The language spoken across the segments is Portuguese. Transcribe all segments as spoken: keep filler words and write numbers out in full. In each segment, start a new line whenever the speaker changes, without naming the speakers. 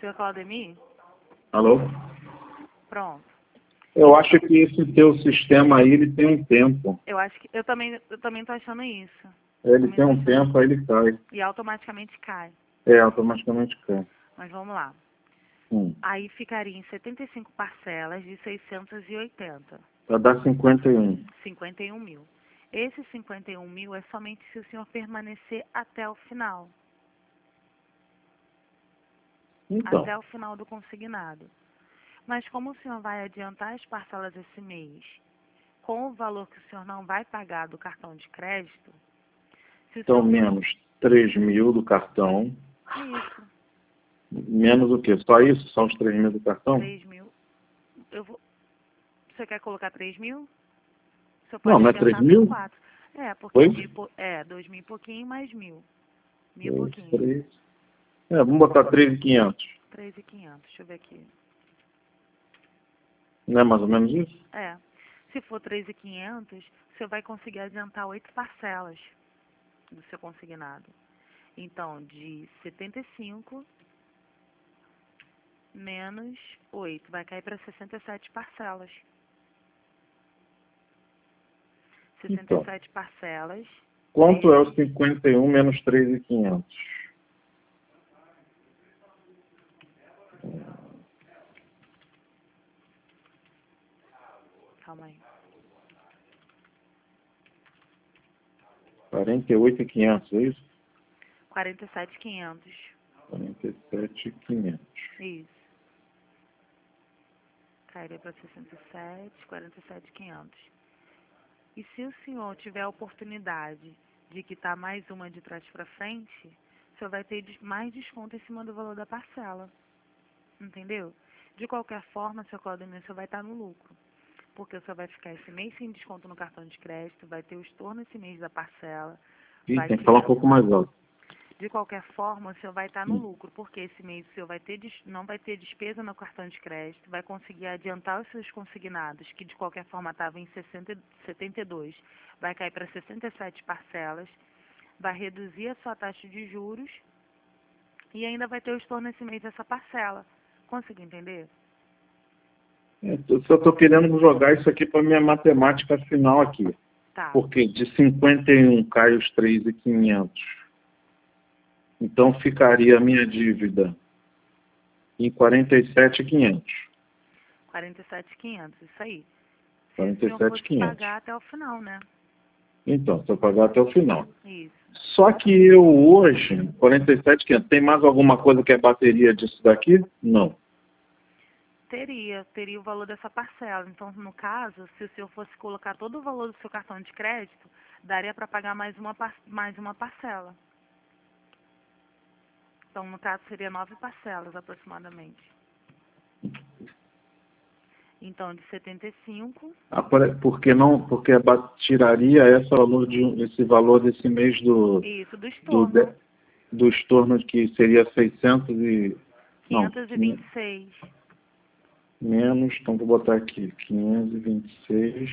senhor Claudemir?
Alô?
Pronto.
Eu acho que esse teu sistema aí, ele tem um tempo.
Eu acho que eu também eu também tô achando isso.
Ele
Também
tem
tô
um
achando.
tempo, aí ele cai.
E automaticamente cai.
É, automaticamente cai.
Mas vamos lá.
Hum.
Aí ficaria em setenta e cinco parcelas de seiscentos e oitenta.
Vai dar cinquenta e um.
cinquenta e um mil. Esse cinquenta e um mil é somente se o senhor permanecer até o final.
Então,
Até o final do consignado. Mas como o senhor vai adiantar as parcelas esse mês, com o valor que o senhor não vai pagar do cartão de crédito, se o
então
senhor...
menos três mil do cartão.
Isso,
Menos o quê? Só isso? São os três mil do cartão?
três mil. Eu vou... Você quer colocar três mil? O senhor
Não,
pode
não é três
adiantar por
mil?
quatro. É, porque
Oi?
mil, e po- é, dois mil e pouquinho mais mil. Mil e
Dois,
pouquinho.
três. É, vamos botar três mil e quinhentos.
Três e quinhentos. Deixa eu ver aqui.
Não é mais ou menos isso?
É. Se for três mil e quinhentos, o senhor vai conseguir adiantar oito parcelas do seu consignado. Então, de setenta e cinco menos oito, vai cair para sessenta e sete parcelas. sessenta e sete
Então,
parcelas.
quanto é o cinquenta e um menos três mil e quinhentos?
Calma aí.
quarenta e oito mil e quinhentos, é isso?
quarenta e sete mil e quinhentos.
quarenta e sete mil e quinhentos.
Isso. Cairia para sessenta e sete, quarenta e sete mil e quinhentos. E se o senhor tiver a oportunidade de quitar mais uma de trás para frente, o senhor vai ter des- mais desconto em cima do valor da parcela. Entendeu? De qualquer forma, seu Claudemir, o senhor vai estar no lucro. Porque o senhor vai ficar esse mês sem desconto no cartão de crédito, vai ter o estorno esse mês da parcela,
Ih,
vai
tem que falar um
quitar.
pouco mais alto.
De qualquer forma, o senhor vai estar no
Hum.
lucro, porque esse mês o senhor vai ter, des- não vai ter despesa no cartão de crédito, vai conseguir adiantar os seus consignados, que de qualquer forma estavam em sessenta, setenta e dois, vai cair para sessenta e sete parcelas, vai reduzir a sua taxa de juros e ainda vai ter o estorno esse mês dessa parcela. Conseguiu entender?
É, eu só estou querendo jogar isso aqui para minha matemática final aqui.
Tá.
Porque de cinquenta e um cai os três mil e quinhentos. Então ficaria a minha dívida em quarenta e sete mil e quinhentos.
quarenta e sete mil e quinhentos, isso aí. Se o
quarenta e
senhor
sete mil e
fosse
quinhentos.
pagar até o final, né?
Então, se eu pagar até o final.
Isso.
Só que eu hoje, quarenta e sete mil e quinhentos, tem mais alguma coisa que é bateria disso daqui? Não.
Teria, teria o valor dessa parcela. Então, no caso, se o senhor fosse colocar todo o valor do seu cartão de crédito, daria para pagar mais uma, par- mais uma parcela. Então, no caso, seria nove parcelas aproximadamente. Então, de setenta e cinco,
Ah, por- porque não, porque ba- tiraria esse valor, de, esse valor desse mês do,
isso, do
do,
estorno,
de- do estorno que seria seiscentos e... Não,
quinhentos e vinte e seis.
menos, então vou botar aqui, quinhentos e vinte e seis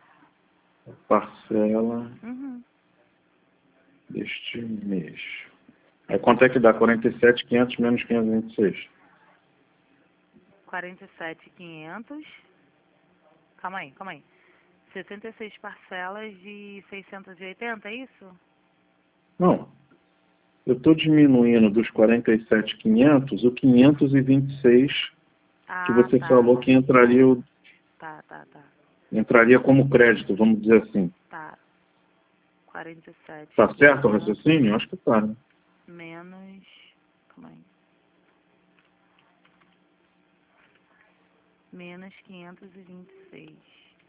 parcela
Uhum.
deste mês. Aí quanto é que dá? quarenta e sete mil e quinhentos menos quinhentos e vinte e seis.
quarenta e sete mil e quinhentos. Calma aí, calma aí. sessenta e seis parcelas de seiscentos e oitenta, é isso?
Não, eu estou diminuindo dos quarenta e sete mil e quinhentos o quinhentos e vinte e seis que
Ah,
você
tá.
falou que entraria, o-
Tá, tá, tá.
entraria como crédito, vamos dizer assim.
Tá. quarenta e sete
Tá certo o
quinhentos
raciocínio? Acho que tá, né?
menos... Calma aí. Menos quinhentos e vinte e seis.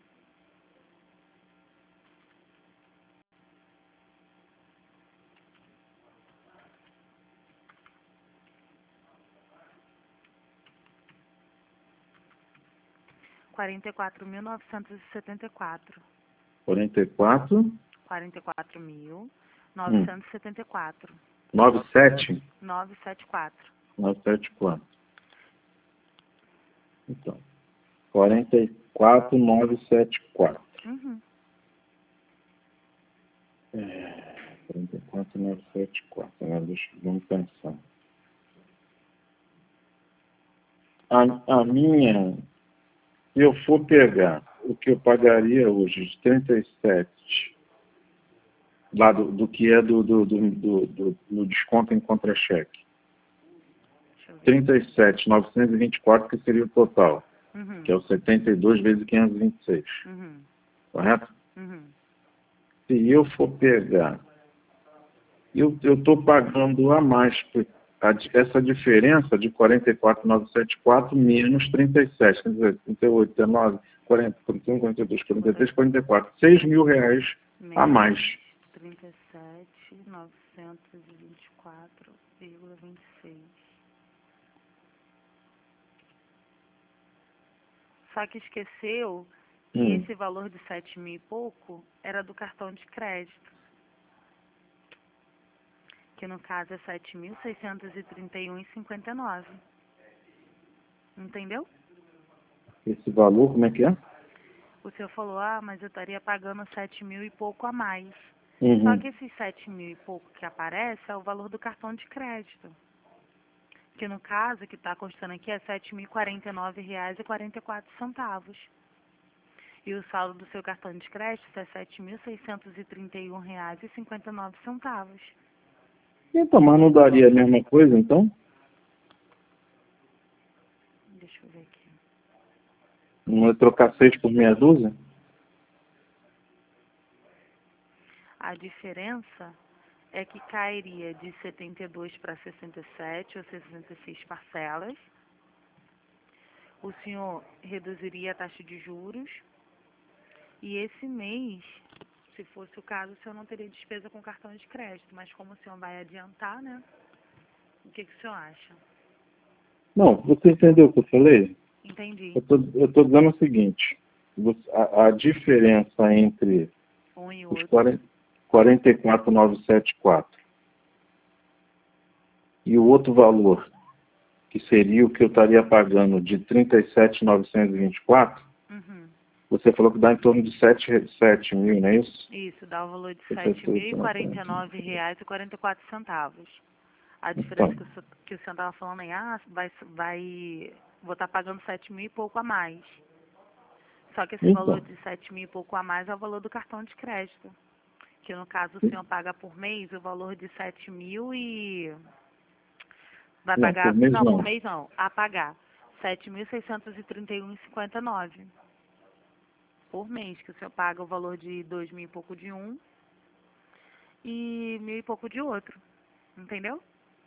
quarenta e quatro mil novecentos e setenta e quatro.
quarenta e quatro,
quarenta e quatro mil
hum,
novecentos e setenta e quatro.
noventa e sete,
novecentos e setenta e quatro.
novecentos e setenta e quatro. Então, quarenta e quatro mil novecentos e setenta e quatro.
Uhum.
É, quarenta e quatro mil novecentos e setenta e quatro. Agora deixa, vamos pensar. a, a minha, se eu for pegar o que eu pagaria hoje de trinta e sete, lá do, do que é do, do, do, do, do, do desconto em contra-cheque,
Deixa eu ver.
trinta e sete mil novecentos e vinte e quatro, que seria o total,
Uhum.
que é o setenta e dois vezes quinhentos e vinte e seis,
Uhum.
correto?
Uhum.
Se eu for pegar, eu estou pagando a mais, porque a, essa diferença de quarenta e quatro mil novecentos e setenta e quatro menos trinta e sete, quer dizer, trinta e oito, dezenove, quarenta, quarenta e um, quarenta e dois, quarenta e três, quarenta e quatro, seis mil reais a mais.
trinta e sete mil novecentos e vinte e quatro vírgula vinte e seis. Só que esqueceu que
Hum.
esse valor de sete mil e pouco era do cartão de crédito. Que no caso é sete mil seiscentos e trinta e um vírgula cinquenta e nove. Entendeu?
Esse valor, como é que é?
O senhor falou, ah, mas eu estaria pagando sete mil e pouco a mais.
Uhum.
Só que esses sete mil e pouco que aparece é o valor do cartão de crédito. Que no caso, que está constando aqui, é sete mil e quarenta e nove reais e quarenta e quatro centavos. E o saldo do seu cartão de crédito é sete mil seiscentos e trinta e um reais e cinquenta e nove centavos.
Então, mas não daria a mesma coisa, então?
Deixa eu ver aqui.
Não é trocar seis por meia dúzia?
A diferença é que cairia de setenta e dois para sessenta e sete ou sessenta e seis parcelas. O senhor reduziria a taxa de juros. E esse mês, se fosse o caso, o senhor não teria despesa com cartão de crédito. Mas como o senhor vai adiantar, né? O que, que o senhor acha?
Não, você entendeu o que eu falei?
Entendi.
Eu estou dizendo o seguinte, você- a, a diferença entre
Um e
os
outro.
quarenta e quatro mil novecentos e setenta e quatro e o outro valor, que seria o que eu estaria pagando de trinta e sete mil novecentos e vinte e quatro,
Uhum.
você falou que dá em torno de sete mil, não é isso?
Isso, dá o valor de
Esse é
sete mil
tudo,
e
né?
quarenta e nove reais e quarenta e quatro centavos. A diferença
Então,
que o senhor, que o senhor estava falando aí, ah, vai, vai, vou estar pagando sete mil e pouco a mais. Só que esse valor
então,
de sete mil e pouco a mais é o valor do cartão de crédito. Que no caso o senhor paga por mês o valor de sete mil e... Vai
não,
pagar...
por mês
Não, por
não.
mês não. A pagar sete mil seiscentos e trinta e um vírgula cinquenta e nove por mês, que o senhor paga o valor de dois mil e pouco de um e mil e pouco de outro. Entendeu?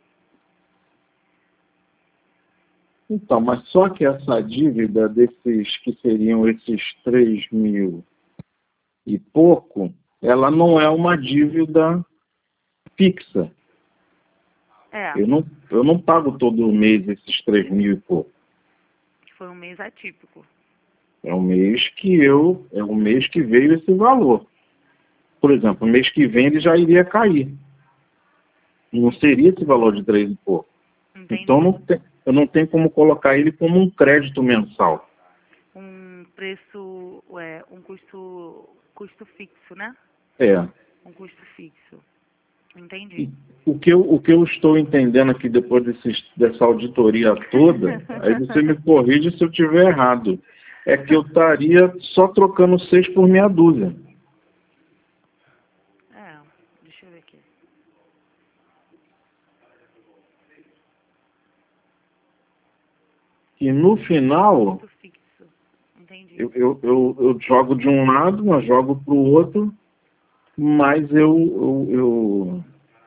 Então, mas só que essa dívida desses que seriam esses três mil e pouco, ela não é uma dívida fixa.
É,
Eu não, eu não pago todo mês esses três mil e pouco.
que foi um mês atípico.
É um mês que eu, é um mês que veio esse valor. Por exemplo, o mês que vem ele já iria cair. Não seria esse valor de três e pouco.
Entendi.
Então não tem, eu não tenho como colocar ele como um crédito mensal.
Um preço, é, um custo, custo fixo, né?
É.
Um custo fixo. Entendi.
E o que eu, o que eu estou entendendo aqui depois desses, dessa auditoria toda, aí você me corrige se eu estiver errado, é que eu estaria só trocando seis por meia dúzia.
É, deixa eu ver aqui.
E no final,
Custo fixo. Entendi.
eu, eu, eu, eu jogo de um lado, mas jogo para o outro, mas eu, eu, eu...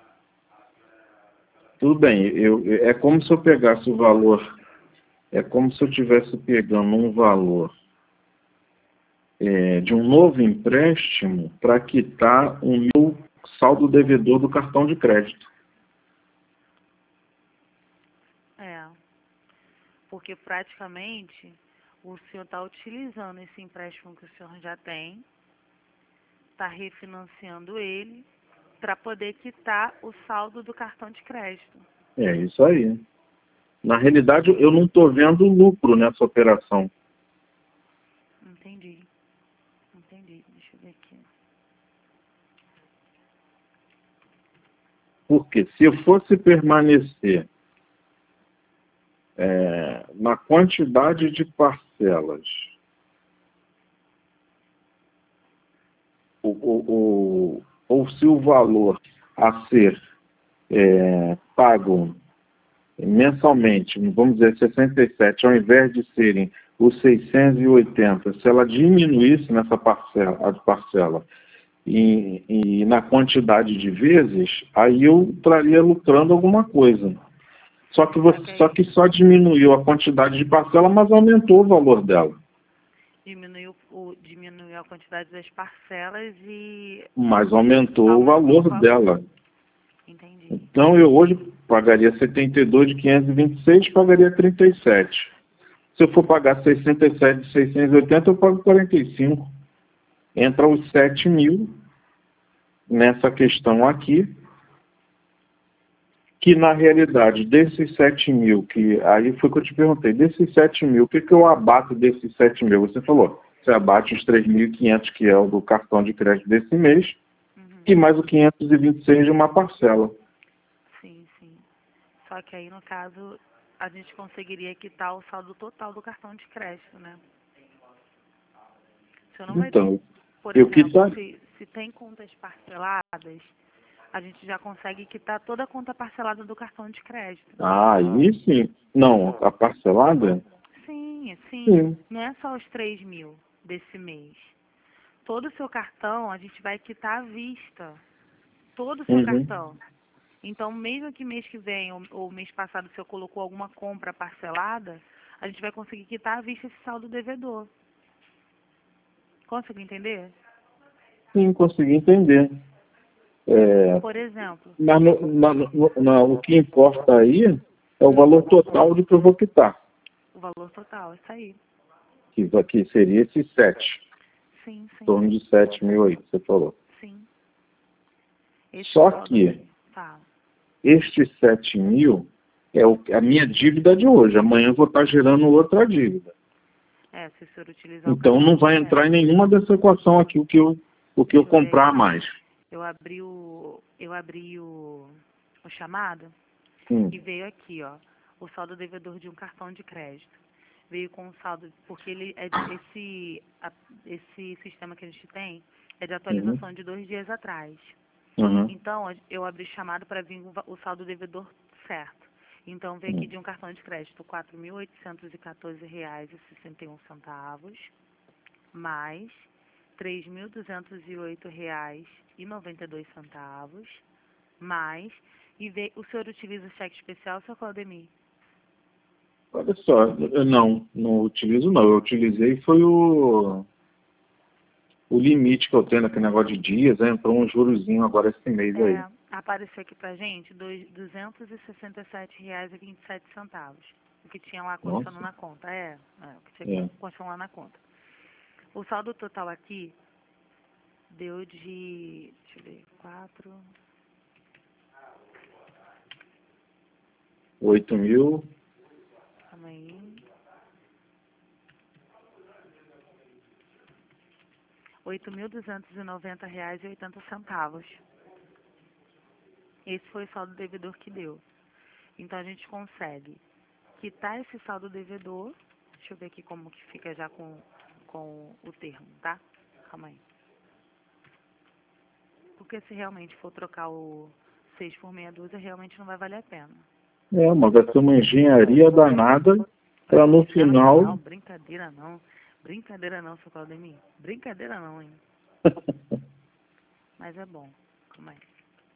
Tudo bem, eu, é como se eu pegasse o valor, é como se eu estivesse pegando um valor é, de um novo empréstimo para quitar o meu saldo devedor do cartão de crédito.
É, porque praticamente o senhor está utilizando esse empréstimo que o senhor já tem, está refinanciando ele para poder quitar o saldo do cartão de crédito.
É isso aí. Na realidade, eu não estou vendo lucro nessa operação.
Entendi. Entendi. Deixa eu ver aqui.
Porque se eu fosse permanecer é, na quantidade de parcelas, o, o, o, ou se o valor a ser é, pago mensalmente, vamos dizer sessenta e sete, ao invés de serem os seiscentos e oitenta, se ela diminuísse nessa parcela, a parcela e, e na quantidade de vezes, aí eu estaria lucrando alguma coisa. Só que, você, okay. só que só diminuiu a quantidade de parcela, mas aumentou o valor dela.
Diminuiu, o, diminuiu a quantidade das parcelas e...
Mas aumentou, aumentou o valor, valor dela.
Entendi.
Então eu hoje pagaria setenta e dois de quinhentos e vinte e seis, pagaria trinta e sete. Se eu for pagar sessenta e sete de seiscentos e oitenta, eu pago quarenta e cinco. Entra os sete mil nessa questão aqui, que na realidade desses sete mil, que aí foi que eu te perguntei, desses sete mil, o que, que eu abato desses sete mil? Você falou, você abate os três mil e quinhentos que é o do cartão de crédito desse mês, uhum. E mais o quinhentos e vinte e seis de uma parcela.
Sim, sim. Só que aí no caso a gente conseguiria quitar o saldo total do cartão de crédito, né? Você não
então,
vai ter, por
eu
exemplo,
quitar...
se, se tem contas parceladas, a gente já consegue quitar toda a conta parcelada do cartão de crédito.
Ah, aí sim. Não, a parcelada?
Sim, sim,
sim.
Não é só os três mil desse mês. Todo o seu cartão a gente vai quitar à vista. Todo o seu
Uhum.
cartão. Então, mesmo que mês que vem ou, ou mês passado você colocou alguma compra parcelada, a gente vai conseguir quitar à vista esse saldo devedor. Consegue entender?
Sim, consegui entender. É,
Por exemplo.
mas no, na, no, na, o que importa aí é o valor total de que eu vou quitar.
O valor total, isso aí.
Que, que seria esses sete.
Sim, sim.
Em torno de sete mil aí, você falou.
Sim. Esse
Só
saldo...
que
Fala.
estes sete mil é o, a minha dívida de hoje. Amanhã eu vou estar gerando outra dívida.
É, se o senhor utilizar
então
o
não vai entrar em nenhuma dessa equação aqui o que eu, o que eu comprar mais.
Eu abri o, eu abri o, o chamado
hum.
e veio aqui, ó, o saldo devedor de um cartão de crédito. Veio com o saldo, porque ele é de, esse, a, esse sistema que a gente tem é de atualização
uhum.
de dois dias atrás.
Uhum.
Então, eu abri chamado para vir o, o saldo devedor certo. Então, veio aqui de um cartão de crédito quatro mil oitocentos e quatorze reais e sessenta e um centavos, mais três mil duzentos e oito reais e noventa e dois centavos, mais, e veio, o senhor utiliza cheque especial, seu Claudemir?
Olha só, eu não, não utilizo não. Eu utilizei foi o, o limite que eu tenho naquele negócio de dias, né? Entrou um jurozinho agora esse mês aí.
É, apareceu aqui pra gente duzentos e sessenta e sete reais e vinte e sete centavos. O que tinha lá constando na conta. É, é, o que tinha é. constando lá na conta. O saldo total aqui deu de, deixa eu ver, quatro...
oito mil...
Calma aí. oito mil duzentos e noventa reais e oitenta centavos. Esse foi o saldo devedor que deu. Então, a gente consegue quitar esse saldo devedor. Deixa eu ver aqui como que fica já com, com o termo, tá? Calma aí. Porque se realmente for trocar o seis por meia dúzia, realmente não vai valer a pena.
É, mas vai ser uma engenharia danada para no final...
Não, brincadeira não. Brincadeira não, seu Claudemir. Brincadeira não, hein? Mas é bom. Calma aí.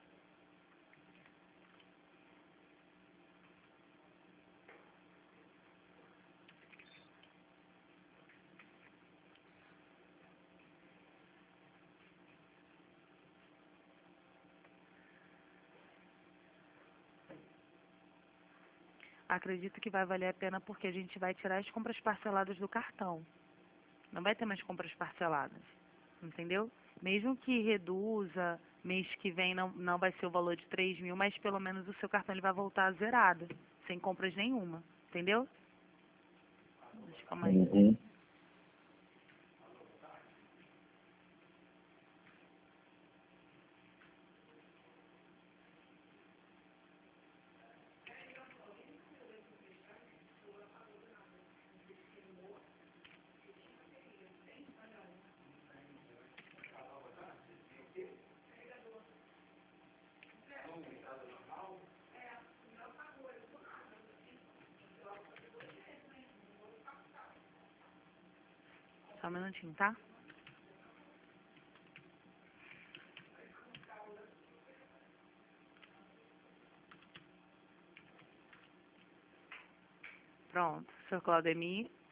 Acredito que vai valer a pena porque a gente vai tirar as compras parceladas do cartão. Não vai ter mais compras parceladas. Entendeu? Mesmo que reduza, mês que vem não, não vai ser o valor de três mil, mas pelo menos o seu cartão ele vai voltar zerado, sem compras nenhuma. Entendeu? Deixa eu calma aí.
Uhum.
Só um minutinho, tá? Pronto, senhor Claudemir,